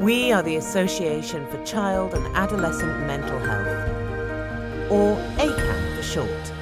We are the Association for Child and Adolescent Mental Health, or ACAM for short.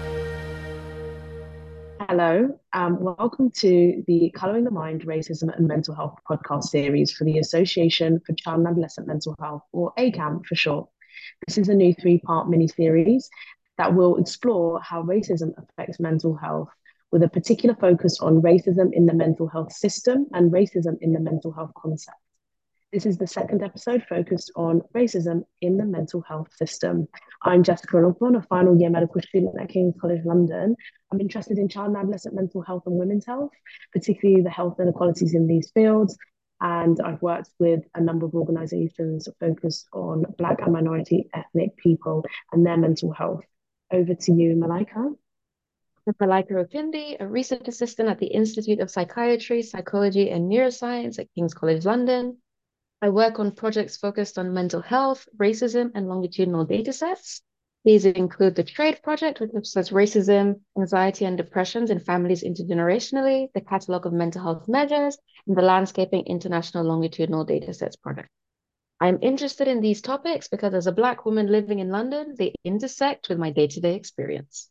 Hello, welcome to the Colouring the Mind, Racism and Mental Health podcast series for the Association for Child and Adolescent Mental Health, or ACAM for short. This is a new three-part mini-series that will explore how racism affects mental health, with a particular focus on racism in the mental health system and racism in the mental health concept. This is the second episode focused on racism in the mental health system. I'm Jessica Ogborn, a final year medical student at King's College London. I'm interested in child and adolescent mental health and women's health, particularly the health inequalities in these fields. And I've worked with a number of organisations focused on Black and minority ethnic people and their mental health. Over to you, Malaika. I'm Malaika Okindi, a research assistant at the Institute of Psychiatry, Psychology and Neuroscience at King's College London. I work on projects focused on mental health, racism, and longitudinal datasets. These include the TRADE project, which looks at racism, anxiety, and depressions in families intergenerationally, the Catalogue of Mental Health Measures, and the Landscaping International Longitudinal Datasets project. I'm interested in these topics because as a Black woman living in London, they intersect with my day-to-day experience.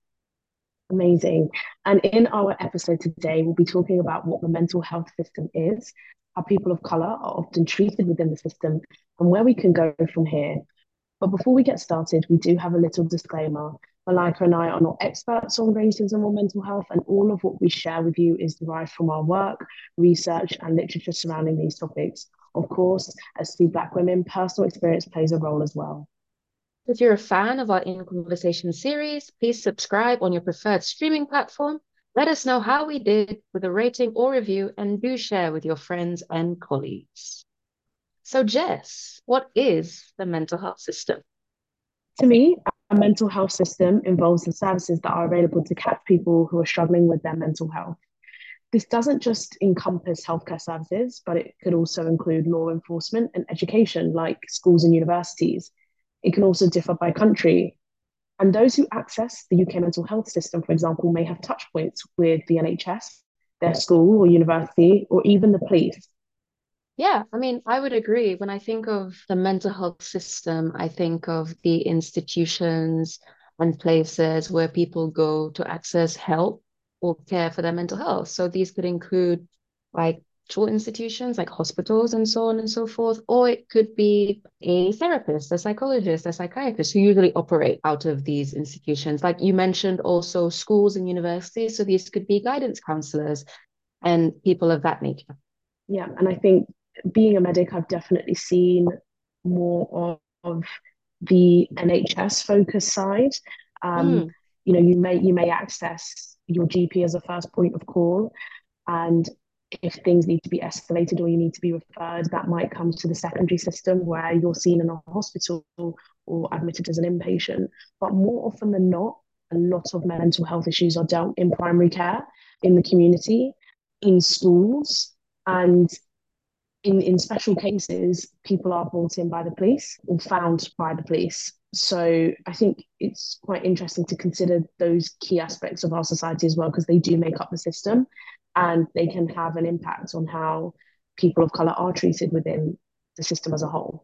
Amazing. And in our episode today, we'll be talking about what the mental health system is, how people of colour are often treated within the system, and where we can go from here. But before we get started, we do have a little disclaimer. Malika and I are not experts on racism or mental health, and all of what we share with you is derived from our work, research, and literature surrounding these topics. Of course, as two Black women, personal experience plays a role as well. If you're a fan of our In Conversation series, please subscribe on your preferred streaming platform. Let us know how we did with a rating or review, and do share with your friends and colleagues. So, Jess, what is the mental health system? To me, a mental health system involves the services that are available to catch people who are struggling with their mental health. This doesn't just encompass healthcare services, but it could also include law enforcement and education, like schools and universities. It can also differ by country. And those who access the UK mental health system, for example, may have touch points with the NHS, their school or university, or even the police. Yeah, I mean, I would agree. When I think of the mental health system, I think of the institutions and places where people go to access help or care for their mental health. So these could include like short institutions like hospitals and so on and so forth, or it could be a therapist, a psychologist, a psychiatrist who usually operate out of these institutions. Like you mentioned, also schools and universities. So these could be guidance counselors and people of that nature. Yeah, and I think being a medic, I've definitely seen more of the NHS focus side. Um, Mm. you may access your GP as a first point of call, and if things need to be escalated or you need to be referred, that might come to the secondary system where you're seen in a hospital or admitted as an inpatient. But more often than not, a lot of mental health issues are dealt in primary care, in the community, in schools, and in special cases, people are brought in by the police or found by the police. So I think it's quite interesting to consider those key aspects of our society as well, because they do make up the system and they can have an impact on how people of colour are treated within the system as a whole.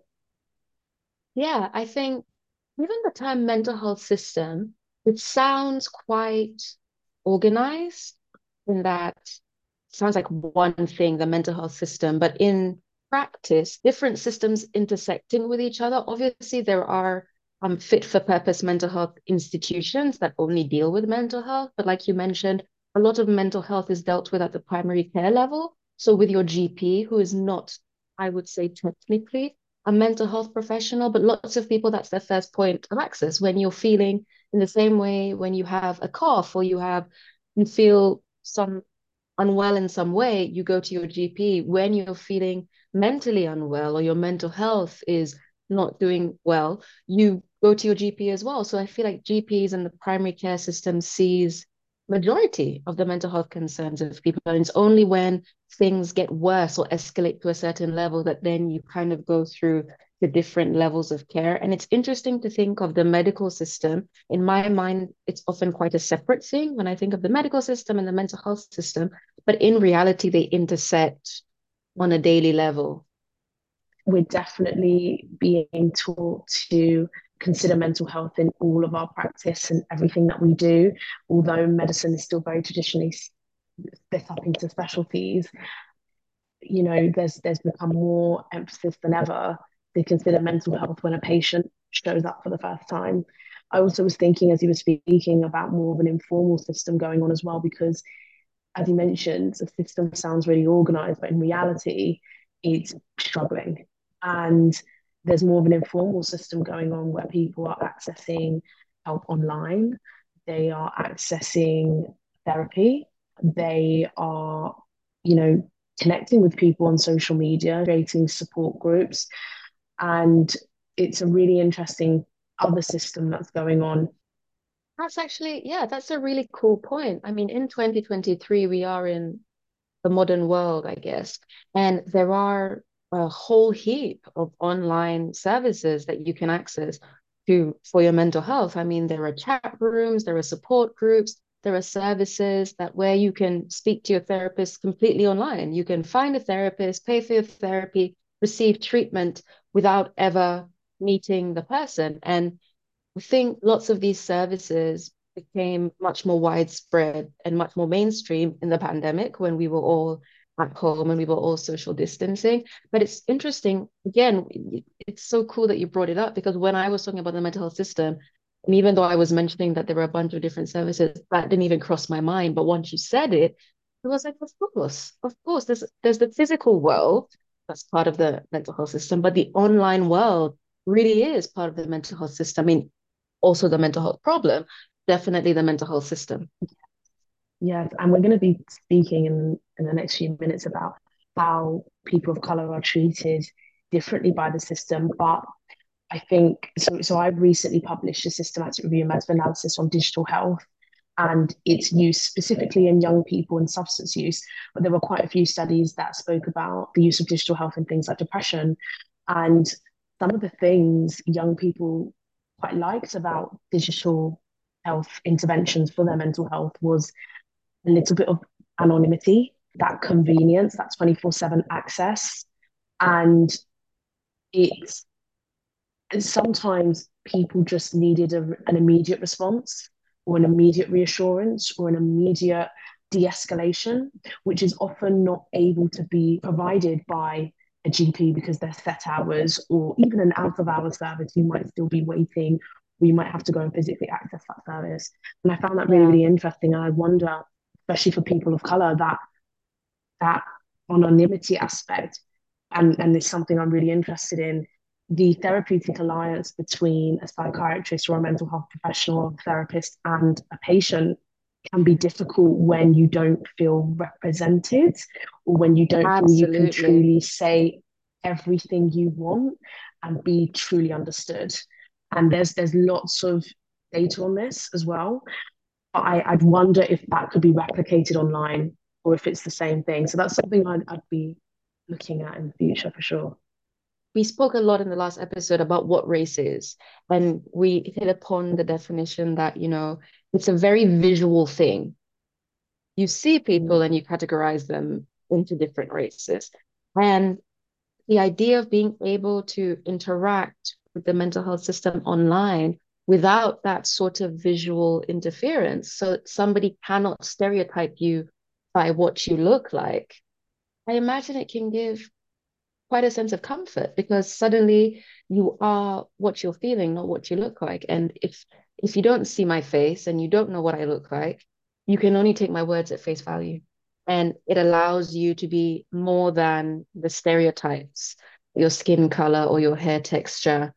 Yeah, I think even the term mental health system, it sounds quite organized in that sounds like one thing, the mental health system, but in practice, different systems intersecting with each other. Obviously, there are fit for purpose mental health institutions that only deal with mental health. But like you mentioned, a lot of mental health is dealt with at the primary care level. So with your GP, who is not, I would say, technically a mental health professional, but lots of people, that's their first point of access when you're feeling in the same way when you have a cough or you feel some unwell in some way, you go to your GP. When you're feeling mentally unwell or your mental health is not doing well, you go to your GP as well. So I feel like GPs and the primary care system sees majority of the mental health concerns of people. And it's only when things get worse or escalate to a certain level that then you kind of go through the different levels of care. And it's interesting to think of the medical system. In my mind, it's often quite a separate thing when I think of the medical system and the mental health system, but in reality, they intersect on a daily level. we're definitely being taught to consider mental health in all of our practice and everything that we do, although medicine is still very traditionally split up into specialties. There's become more emphasis than ever to consider mental health when a patient shows up for the first time. I also was thinking as you were speaking about more of an informal system going on as well, because as you mentioned, the system sounds really organized, but in reality, it's struggling. And there's more of an informal system going on where people are accessing help online, they are accessing therapy, they are, you know, connecting with people on social media, creating support groups. And it's a really interesting other system that's going on. That's actually, yeah, that's a really cool point. I mean, in 2023, we are in the modern world, I guess, and there are a whole heap of online services that you can access to for your mental health. I mean, there are chat rooms, there are support groups, there are services that where you can speak to your therapist completely online. You can find a therapist, pay for your therapy, receive treatment without ever meeting the person. And I think lots of these services became much more widespread and much more mainstream in the pandemic when we were all at home and we were all social distancing. But it's interesting, again, it's so cool that you brought it up because when I was talking about the mental health system, and even though I was mentioning that there were a bunch of different services, that didn't even cross my mind. But once you said it, it was like, of course, there's the physical world that's part of the mental health system, but the online world really is part of the mental health system. I mean, also the mental health problem, definitely the mental health system. Yes, and we're going to be speaking in the next few minutes about how people of color are treated differently by the system. But I think so. So I've recently published a systematic review and meta-analysis on digital health and its use specifically in young people and substance use. But there were quite a few studies that spoke about the use of digital health in things like depression. And some of the things young people quite liked about digital health interventions for their mental health was a little bit of anonymity, that convenience, that 24/7 access. And it's sometimes people just needed an immediate response or an immediate reassurance or an immediate de-escalation, which is often not able to be provided by a GP because they're set hours or even an out of hours service, you might still be waiting or you might have to go and physically access that service. And I found that really, Yeah, really interesting. And I wonder, especially for people of color, that anonymity aspect, and it's something I'm really interested in. The therapeutic alliance between a psychiatrist or a mental health professional or therapist and a patient can be difficult when you don't feel represented or when you don't feel you can absolutely. truly say everything you want and be truly understood. And there's lots of data on this as well. I'd wonder if that could be replicated online or if it's the same thing. So that's something I'd be looking at in the future for sure. We spoke a lot in the last episode about what race is, and we hit upon the definition that, it's a very visual thing. You see Mm. people and you categorize them into different races. And the idea of being able to interact with the mental health system online without that sort of visual interference, so somebody cannot stereotype you by what you look like, I imagine it can give quite a sense of comfort because suddenly you are what you're feeling, not what you look like. And if you don't see my face and you don't know what I look like, you can only take my words at face value. And it allows you to be more than the stereotypes your skin color or your hair texture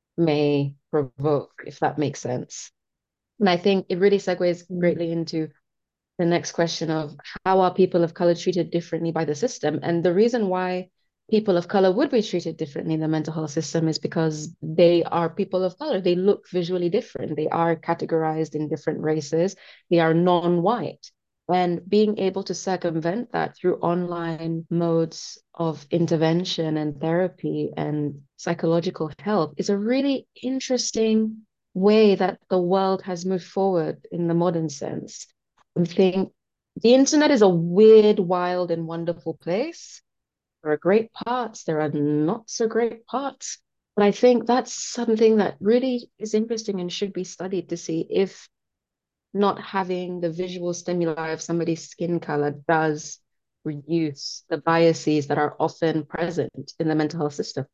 may provoke, if that makes sense. And I think it really segues Mm. greatly into the next question of how are people of color treated differently by the system? And the reason why people of color would be treated differently in the mental health system is because they are people of color. They look visually different. They are categorized in different races. They are non-white. And being able to circumvent that through online modes of intervention and therapy and psychological help is a really interesting way that the world has moved forward in the modern sense. I think the internet is a weird, wild, and wonderful place. There are great parts, there are not so great parts. But I think that's something that really is interesting and should be studied to see if not having the visual stimuli of somebody's skin color does reduce the biases that are often present in the mental health system.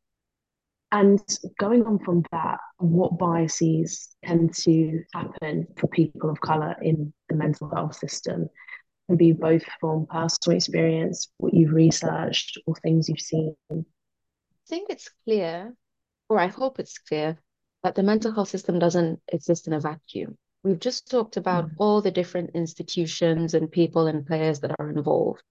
And going on from that, what biases tend to happen for people of color in the mental health system? Can be both from personal experience, what you've researched, or things you've seen. I think it's clear, or I hope it's clear, that the mental health system doesn't exist in a vacuum. We've just talked about all the different institutions and people and players that are involved.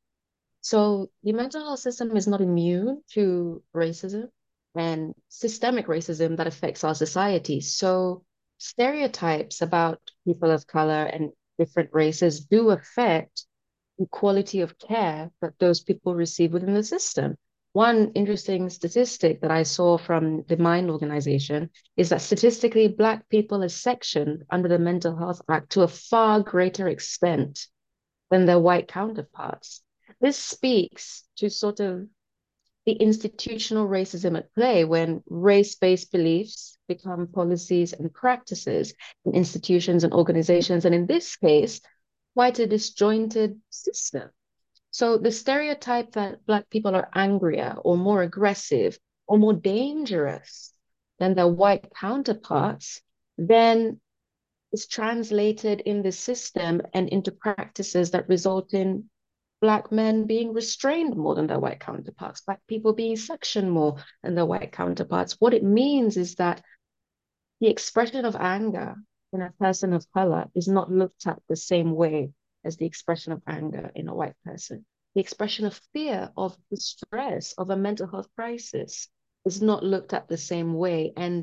So the mental health system is not immune to racism and systemic racism that affects our society. So stereotypes about people of color and different races do affect the quality of care that those people receive within the system. One interesting statistic that I saw from the Mind organization is that statistically, Black people are sectioned under the Mental Health Act to a far greater extent than their white counterparts. This speaks to sort of the institutional racism at play when race-based beliefs become policies and practices in institutions and organizations, and in this case, quite a disjointed system. So the stereotype that Black people are angrier or more aggressive or more dangerous than their white counterparts then is translated in the system and into practices that result in Black men being restrained more than their white counterparts, Black people being sectioned more than their white counterparts. What it means is that the expression of anger in a person of color is not looked at the same way as the expression of anger in a white person. The expression of fear, of distress, of a mental health crisis is not looked at the same way. And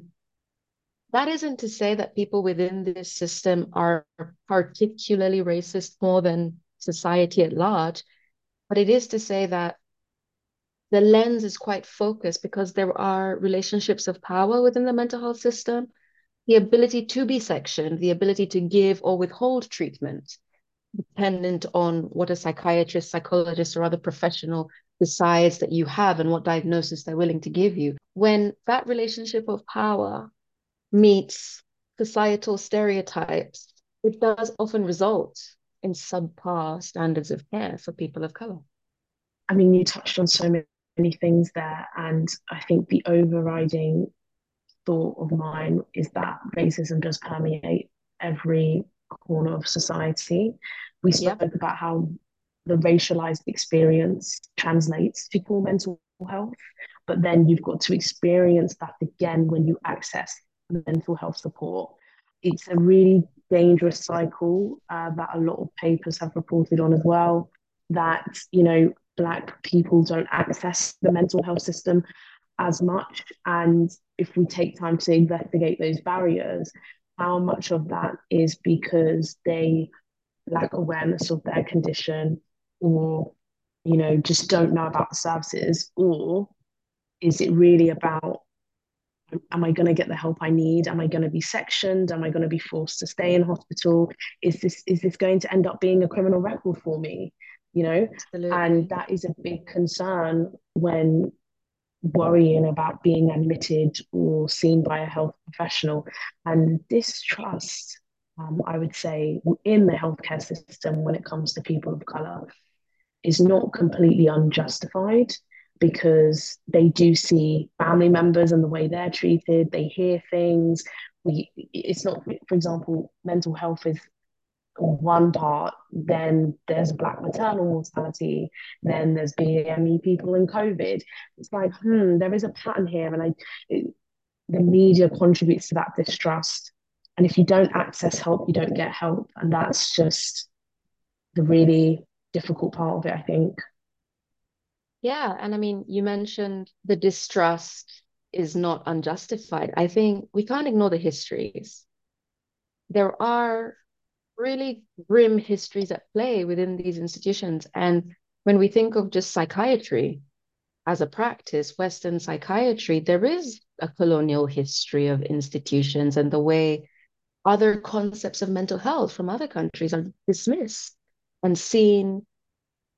that isn't to say that people within this system are particularly racist more than society at large, but it is to say that the lens is quite focused because there are relationships of power within the mental health system, the ability to be sectioned, the ability to give or withhold treatment, dependent on what a psychiatrist, psychologist, or other professional decides that you have and what diagnosis they're willing to give you. When that relationship of power meets societal stereotypes, it does often result in subpar standards of care for people of color. I mean, you touched on so many things there, and I think the overriding thought of mine is that racism does permeate every corner of society. We spoke Yep. about how the racialized experience translates to poor mental health, but then you've got to experience that again when you access mental health support. It's a really dangerous cycle that a lot of papers have reported on as well. That, Black people don't access the mental health system as much. And if we take time to investigate those barriers, how much of that is because they lack awareness of their condition or, just don't know about the services? Or is it really about, am I going to get the help I need? Am I going to be sectioned? Am I going to be forced to stay in hospital? Is this going to end up being a criminal record for me? And Absolutely. that is a big concern when worrying about being admitted or seen by a health professional. And distrust, I would say, in the healthcare system when it comes to people of colour is not completely unjustified because they do see family members and the way they're treated, they hear things. It's not, for example, mental health is one part, then there's Black maternal mortality, then there's BAME people in COVID. It's like, there is a pattern here, and the media contributes to that distrust. And if you don't access help, you don't get help, and that's just the really difficult part of it, I think. Yeah. And I mean, you mentioned the distrust is not unjustified. I think we can't ignore the histories. There are really grim histories at play within these institutions. And when we think of just psychiatry as a practice, Western psychiatry, there is a colonial history of institutions and the way other concepts of mental health from other countries are dismissed and seen,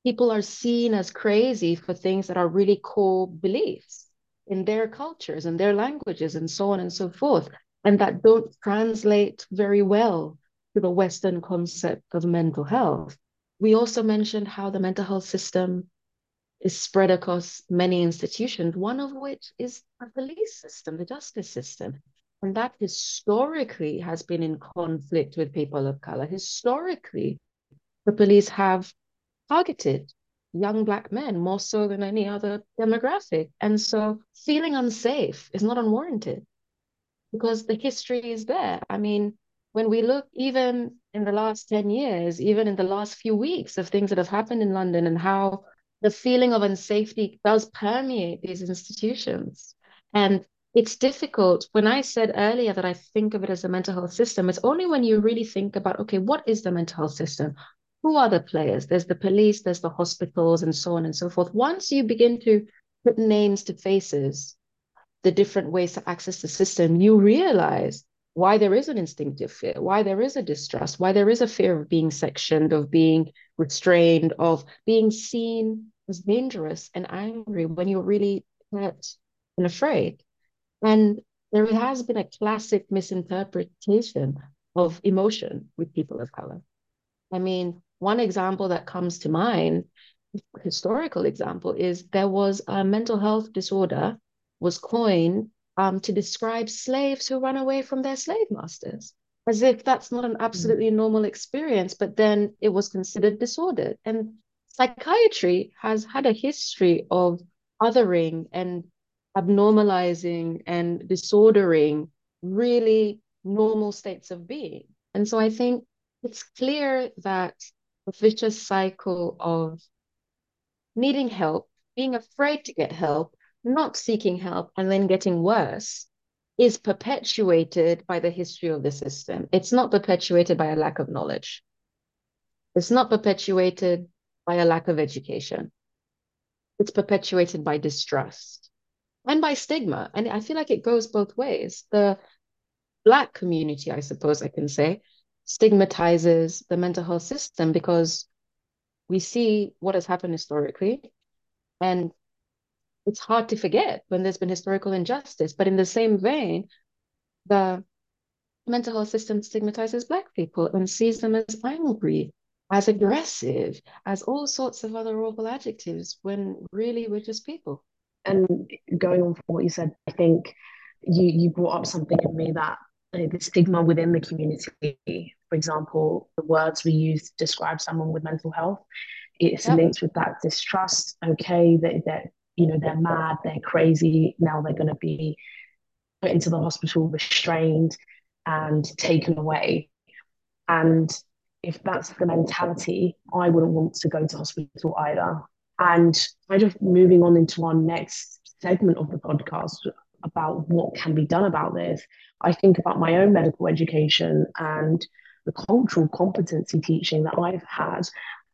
people are seen as crazy for things that are really core beliefs in their cultures and their languages and so on and so forth, and that don't translate very well to the Western concept of mental health. We also mentioned how the mental health system is spread across many institutions, one of which is the police system, the justice system. And that historically has been in conflict with people of color. Historically, the police have targeted young Black men more so than any other demographic. And so feeling unsafe is not unwarranted because the history is there. I mean, when we look even in the last 10 years, even in the last few weeks of things that have happened in London and how the feeling of unsafety does permeate these institutions. And it's difficult. When I said earlier that I think of it as a mental health system, it's only when you really think about, okay, what is the mental health system? Who are the players? There's the police, there's the hospitals, and so on and so forth. Once you begin to put names to faces, the different ways to access the system, you realize why there is an instinctive fear, why there is a distrust, why there is a fear of being sectioned, of being restrained, of being seen as dangerous and angry when you're really hurt and afraid. And there has been a classic misinterpretation of emotion with people of color. I mean, one example that comes to mind, historical example, is there was a mental health disorder was coined to describe slaves who run away from their slave masters, as if that's not an absolutely normal experience, but then it was considered disordered. And psychiatry has had a history of othering and abnormalizing and disordering really normal states of being. And so I think it's clear that a vicious cycle of needing help, being afraid to get help, not seeking help, and then getting worse is perpetuated by the history of the system. It's not perpetuated by a lack of knowledge. It's not perpetuated by a lack of education. It's perpetuated by distrust and by stigma. And I feel like it goes both ways. The Black community, I suppose I can say, stigmatizes the mental health system because we see what has happened historically, and it's hard to forget when there's been historical injustice. But in the same vein, the mental health system stigmatizes Black people and sees them as angry, as aggressive, as all sorts of other awful adjectives, when really we're just people. And going on from what you said, I think you brought up something in me that the stigma within the community, for example, the words we use to describe someone with mental health, it's Yep. linked with that distrust. Okay, that they're mad, they're crazy. Now they're going to be put into the hospital, restrained, and taken away. And if that's the mentality, I wouldn't want to go to hospital either. And kind of moving on into our next segment of the podcast about what can be done about this, I think about my own medical education and the cultural competency teaching that I've had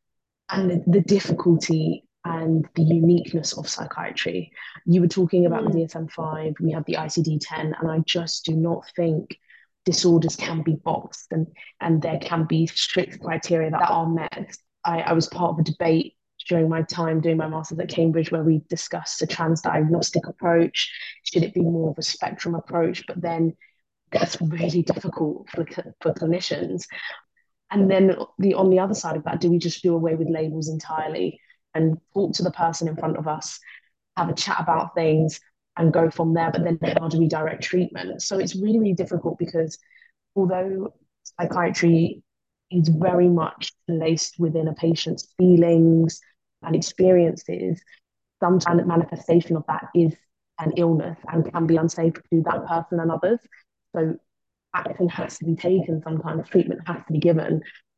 and the difficulty and the uniqueness of psychiatry. You were talking about the DSM-5, we have the ICD-10, and I just do not think disorders can be boxed and there can be strict criteria that are met. I was part of a debate during my time doing my master's at Cambridge where we discussed a transdiagnostic approach. Should it be more of a spectrum approach? But then that's really difficult for clinicians. And then on the other side of that, do we just do away with labels entirely and talk to the person in front of us, have a chat about things and go from there? But then how do we direct treatment? So it's really, really difficult because although psychiatry is very much laced within a patient's feelings and experiences, sometimes the manifestation of that is an illness and can be unsafe to that person and others. So action has to be taken, some kind of treatment has to be given.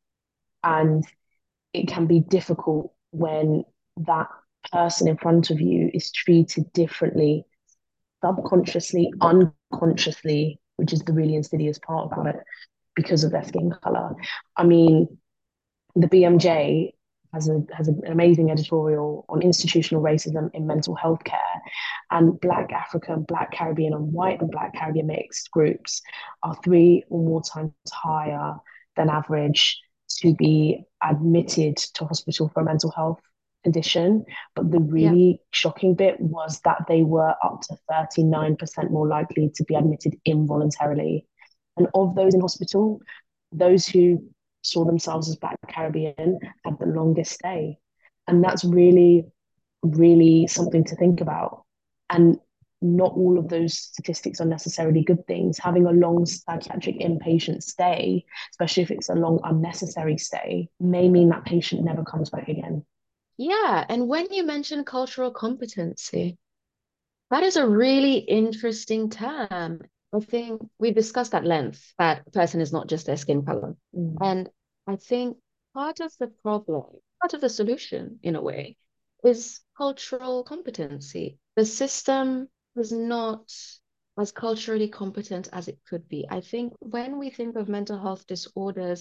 And it can be difficult when that person in front of you is treated differently, subconsciously, unconsciously, which is the really insidious part about it, because of their skin color. I mean, the BMJ has an amazing editorial on institutional racism in mental health care, and Black African, Black Caribbean, and white and Black Caribbean mixed groups are 3 or more times higher than average to be admitted to hospital for mental health condition. But the Yeah. really shocking bit was that they were up to 39% more likely to be admitted involuntarily. And of those in hospital, those who saw themselves as Black Caribbean had the longest stay. And that's really, really something to think about. And not all of those statistics are necessarily good things. Having a long psychiatric inpatient stay, especially if it's a long unnecessary stay, may mean that patient never comes back again. Yeah. And when you mention cultural competency, that is a really interesting term. I think we discussed at length that a person is not just their skin color. Mm. And I think part of the problem, part of the solution in a way, is cultural competency. The system is not as culturally competent as it could be. I think when we think of mental health disorders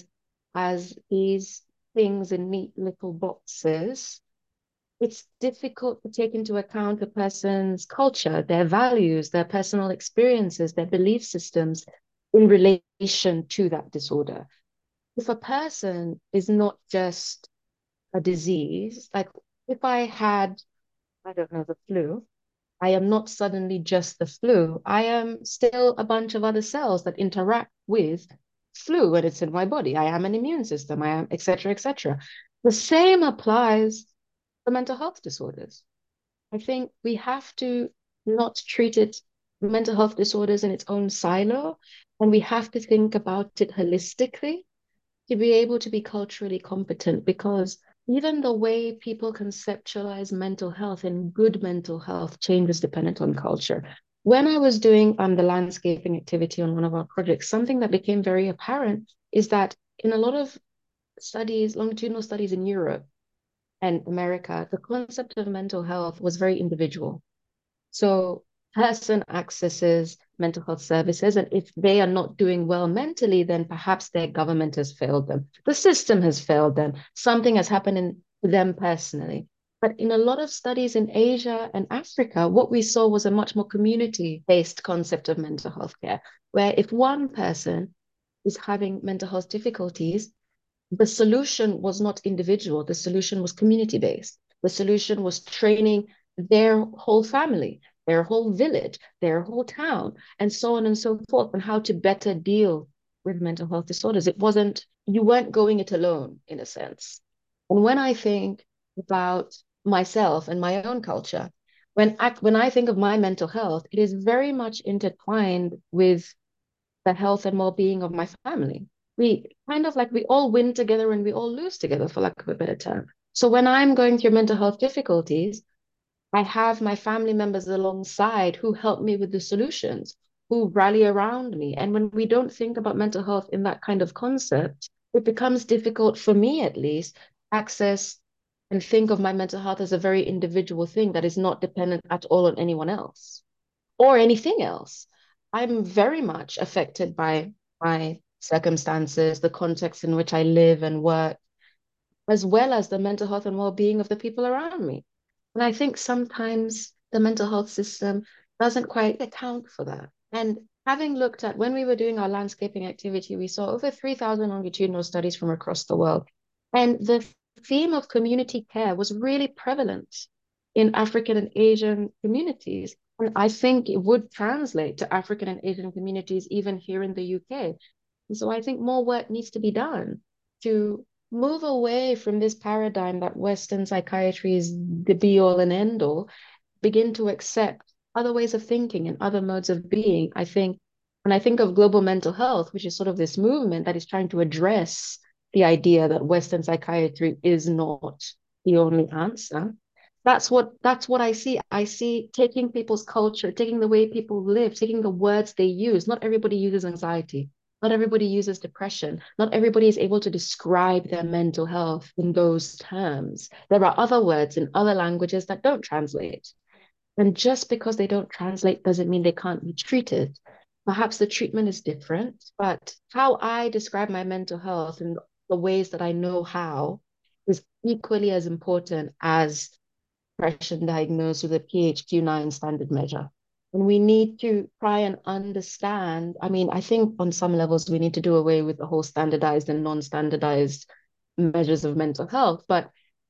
as these things in neat little boxes, it's difficult to take into account a person's culture, their values, their personal experiences, their belief systems in relation to that disorder. If a person is not just a disease, like if I had, I don't know, the flu, I am not suddenly just the flu. I am still a bunch of other cells that interact with flu when it's in my body. I am an immune system. I am, et cetera, et cetera. The same applies for mental health disorders. I think we have to not treat it, mental health disorders in its own silo, and we have to think about it holistically to be able to be culturally competent because even the way people conceptualize mental health and good mental health changes dependent on culture. When I was doing the landscaping activity on one of our projects, something that became very apparent is that in a lot of studies, longitudinal studies in Europe and America, the concept of mental health was very individual. So person accesses mental health services, and if they are not doing well mentally, then perhaps their government has failed them. The system has failed them. Something has happened in them personally. But in a lot of studies in Asia and Africa, what we saw was a much more community-based concept of mental health care, where if one person is having mental health difficulties, the solution was not individual, the solution was community based. The solution was training their whole family, their whole village, their whole town, and so on and so forth, on how to better deal with mental health disorders. It wasn't, you weren't going it alone, in a sense. And when I think about myself and my own culture, when I think of my mental health, it is very much intertwined with the health and well-being of my family. We kind of like we all win together and we all lose together, for lack of a better term. So when I'm going through mental health difficulties, I have my family members alongside who help me with the solutions, who rally around me. And when we don't think about mental health in that kind of concept, it becomes difficult for me at least access and think of my mental health as a very individual thing that is not dependent at all on anyone else or anything else. I'm very much affected by my circumstances, the context in which I live and work, as well as the mental health and well-being of the people around me. And I think sometimes the mental health system doesn't quite account for that. And having looked at when we were doing our landscaping activity, we saw over 3,000 longitudinal studies from across the world. And the theme of community care was really prevalent in African and Asian communities. And I think it would translate to African and Asian communities even here in the UK. And so I think more work needs to be done to move away from this paradigm that Western psychiatry is the be all and end all, begin to accept other ways of thinking and other modes of being. I think when I think of global mental health, which is sort of this movement that is trying to address the idea that Western psychiatry is not the only answer. That's what I see. I see taking people's culture, taking the way people live, taking the words they use. Not everybody uses anxiety. Not everybody uses depression. Not everybody is able to describe their mental health in those terms. There are other words in other languages that don't translate. And just because they don't translate doesn't mean they can't be treated. Perhaps the treatment is different, but how I describe my mental health and the ways that I know how is equally as important as depression diagnosed with a PHQ-9 standard measure. And we need to try and understand. I mean, I think on some levels we need to do away with the whole standardized and non-standardized measures of mental health. But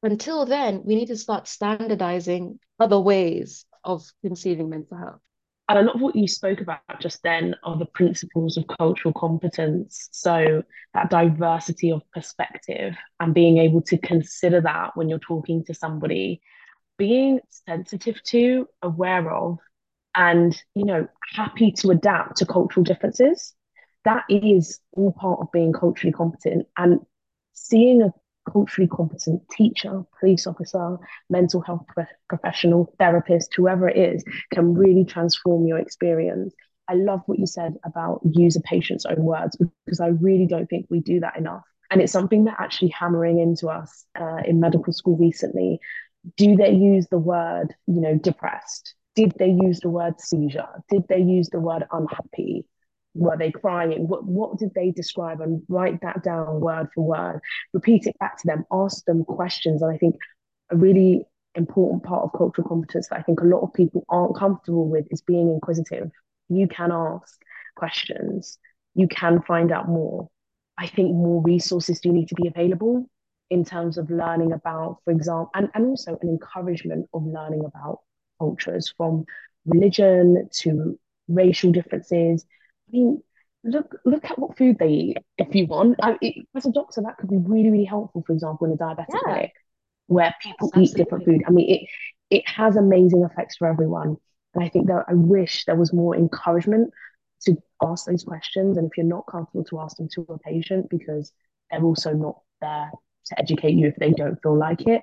until then, we need to start standardizing other ways of conceiving mental health. And a lot of what you spoke about just then are the principles of cultural competence. So that diversity of perspective and being able to consider that when you're talking to somebody, being sensitive to, aware of, and happy to adapt to cultural differences. That is all part of being culturally competent. And seeing a culturally competent teacher, police officer, mental health professional, therapist, whoever it is, can really transform your experience. I love what you said about use a patient's own words, because I really don't think we do that enough. And it's something that actually hammering into us in medical school recently. Do they use the word, depressed? Did they use the word seizure? Did they use the word unhappy? Were they crying? What did they describe? And write that down word for word. Repeat it back to them. Ask them questions. And I think a really important part of cultural competence that I think a lot of people aren't comfortable with is being inquisitive. You can ask questions. You can find out more. I think more resources do need to be available in terms of learning about, for example, and also an encouragement of learning about cultures, from religion to racial differences. I mean, look at what food they eat if you want. As a doctor, that could be really, really helpful, for example, in a diabetic Yeah, clinic where yes, people eat different absolutely. food. I mean, it has amazing effects for everyone. And I think that I wish there was more encouragement to ask those questions. And if you're not comfortable to ask them to a patient because they're also not there to educate you if they don't feel like it,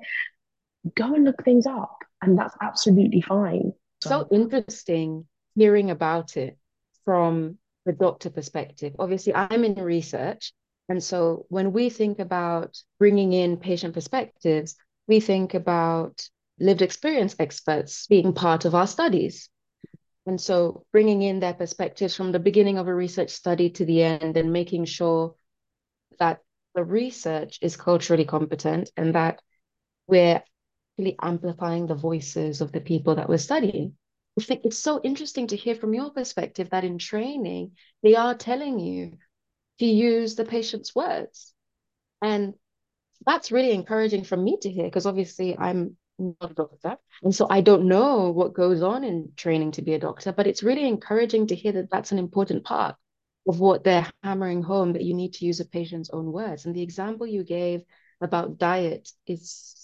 go and look things up. And that's absolutely fine. So So, interesting hearing about it from the doctor perspective. Obviously, I'm in research. And so when we think about bringing in patient perspectives, we think about lived experience experts being part of our studies. And so bringing in their perspectives from the beginning of a research study to the end, and making sure that the research is culturally competent and that we're really amplifying the voices of the people that we're studying. I think it's so interesting to hear from your perspective that in training, they are telling you to use the patient's words. And that's really encouraging for me to hear, because obviously I'm not a doctor. And so I don't know what goes on in training to be a doctor, but it's really encouraging to hear that that's an important part of what they're hammering home, that you need to use a patient's own words. And the example you gave about diet is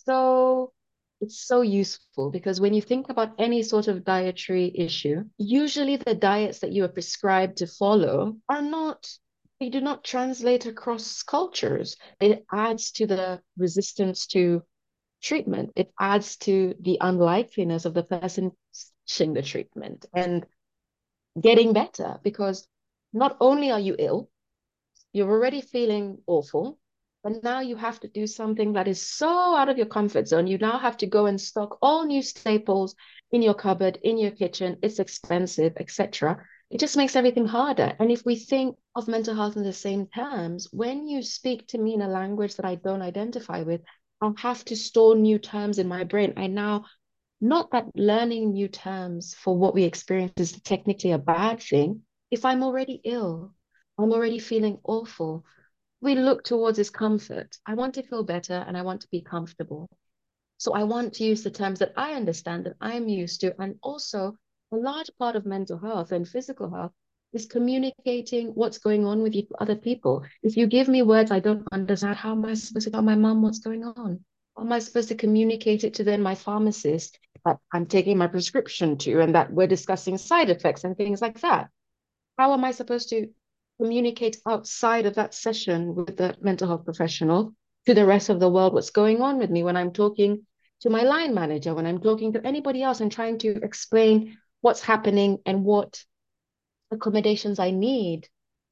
it's so useful, because when you think about any sort of dietary issue, usually the diets that you are prescribed to follow are not, they do not translate across cultures. It adds to the resistance to treatment. It adds to the unlikeliness of the person searching the treatment and getting better, because not only are you ill, you're already feeling awful, but now you have to do something that is so out of your comfort zone. You now have to go and stock all new staples in your cupboard, in your kitchen. It's expensive, etc. It just makes everything harder. And if we think of mental health in the same terms, when you speak to me in a language that I don't identify with, I'll have to store new terms in my brain. I now, not that learning new terms for what we experience is technically a bad thing. If I'm already ill, I'm already feeling awful, we look towards is comfort. I want to feel better and I want to be comfortable. So I want to use the terms that I understand, that I'm used to. And also, a large part of mental health and physical health is communicating what's going on with you to other people. If you give me words I don't understand, how am I supposed to tell my mom what's going on? How am I supposed to communicate it to then my pharmacist that I'm taking my prescription to, and that we're discussing side effects and things like that? How am I supposed to communicate outside of that session with the mental health professional to the rest of the world what's going on with me when I'm talking to my line manager, when I'm talking to anybody else and trying to explain what's happening and what accommodations I need?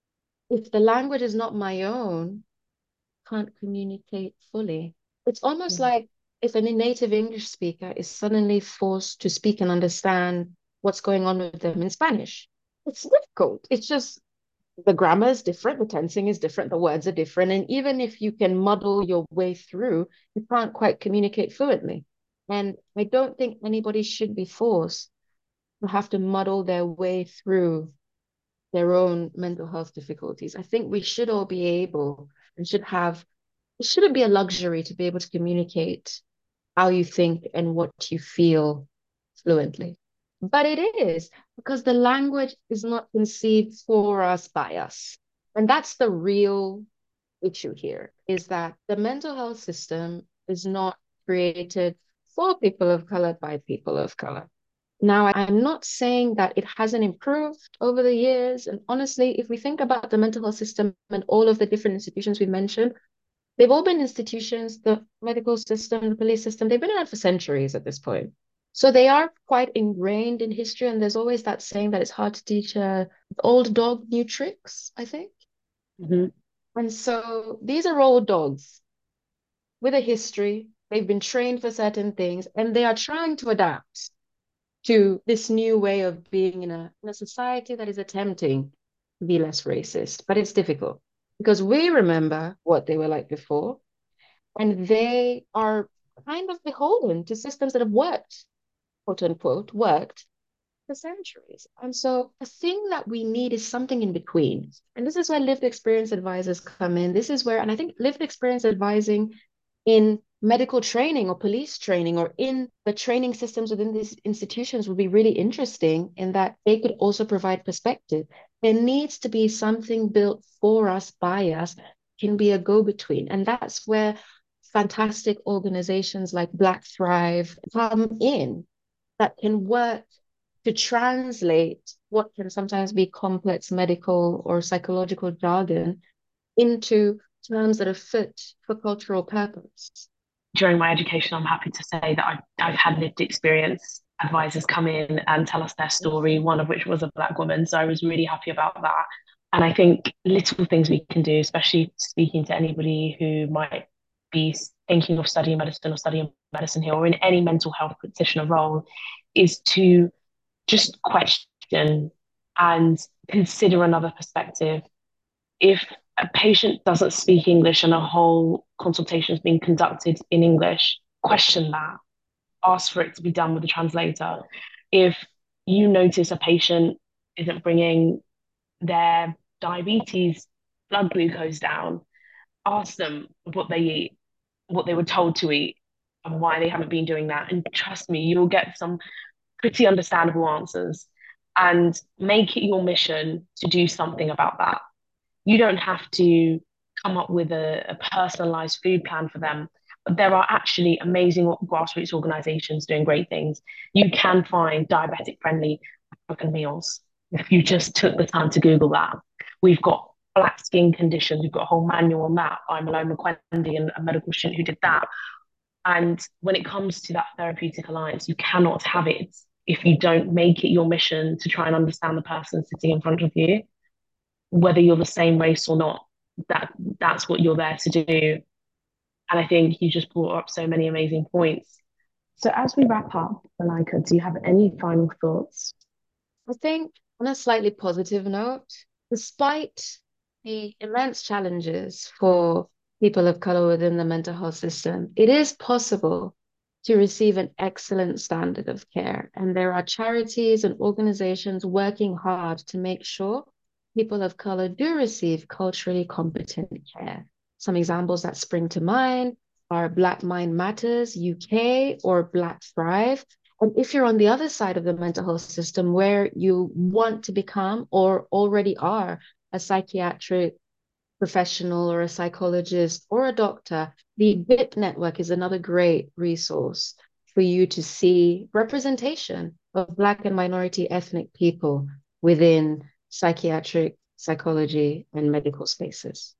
If the language is not my own, I can't communicate fully. It's almost like if a native English speaker is suddenly forced to speak and understand what's going on with them in Spanish. It's difficult. It's just the grammar is different, the tensing is different, the words are different. And even if you can muddle your way through, you can't quite communicate fluently. And I don't think anybody should be forced to have to muddle their way through their own mental health difficulties. I think we should all be able and should have, it shouldn't be a luxury to be able to communicate how you think and what you feel fluently. But it is because the language is not conceived for us by us. And that's the real issue here is that the mental health system is not created for people of color by people of color. Now, I'm not saying that it hasn't improved over the years. And honestly, if we think about the mental health system and all of the different institutions we mentioned, they've all been institutions, the medical system, the police system, they've been around for centuries at this point. So they are quite ingrained in history. And there's always that saying that it's hard to teach a old dog new tricks, I think. Mm-hmm. And so these are old dogs with a history. They've been trained for certain things, and they are trying to adapt to this new way of being in a society that is attempting to be less racist. But it's difficult because we remember what they were like before, and they are kind of beholden to systems that have worked, quote unquote, worked for centuries. And so the thing that we need is something in between. And this is where lived experience advisors come in. This is where, and I think lived experience advising in medical training or police training or in the training systems within these institutions would be really interesting in that they could also provide perspective. There needs to be something built for us, by us, can be a go-between. And that's where fantastic organizations like Black Thrive come in that can work to translate what can sometimes be complex medical or psychological jargon into terms that are fit for cultural purpose. During my education, I'm happy to say that I've had lived experience advisors come in and tell us their story, one of which was a Black woman. So I was really happy about that. And I think little things we can do, especially speaking to anybody who might be thinking of studying medicine or studying medicine here or in any mental health practitioner role, is to just question and consider another perspective. If a patient doesn't speak English and a whole consultation is being conducted in English, question that. Ask for it to be done with a translator. If you notice a patient isn't bringing their diabetes blood glucose down, ask them what they eat, what they were told to eat, and why they haven't been doing that. And trust me, you'll get some pretty understandable answers. And make it your mission to do something about that. You don't have to come up with a personalized food plan for them, but there are actually amazing grassroots organizations doing great things. You can find diabetic friendly African meals if you just took the time to Google that. We've got black skin conditions, we've got a whole manual on that by Malone McQuendy and a medical student who did that. And when it comes to that therapeutic alliance, you cannot have it if you don't make it your mission to try and understand the person sitting in front of you, whether you're the same race or not. That's what you're there to do. And I think you just brought up so many amazing points. So as we wrap up, Malika, do you have any final thoughts? I think on a slightly positive note, despite the immense challenges for people of color within the mental health system, it is possible to receive an excellent standard of care. And there are charities and organizations working hard to make sure people of color do receive culturally competent care. Some examples that spring to mind are Black Mind Matters UK or Black Thrive. And if you're on the other side of the mental health system where you want to become or already are a psychiatric professional or a psychologist or a doctor, the BIP network is another great resource for you to see representation of Black and minority ethnic people within psychiatric, psychology, and medical spaces.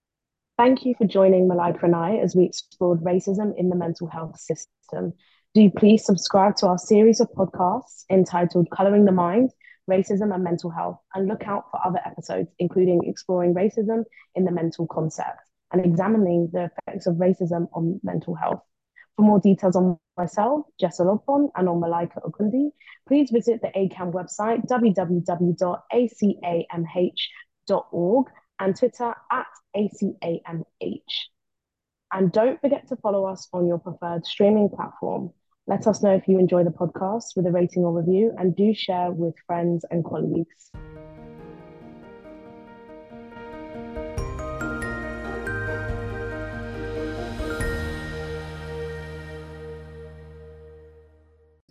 Thank you for joining Malika and I as we explored racism in the mental health system. Do please subscribe to our series of podcasts entitled Colouring the Mind, Racism and Mental Health, and look out for other episodes, including exploring racism in the mental concept and examining the effects of racism on mental health. For more details on myself, Jessa Lopon, and on Malika Okundi, please visit the ACAM website, www.acamh.org, and Twitter @ACAMH. And don't forget to follow us on your preferred streaming platform. Let us know if you enjoy the podcast with a rating or review, and do share with friends and colleagues.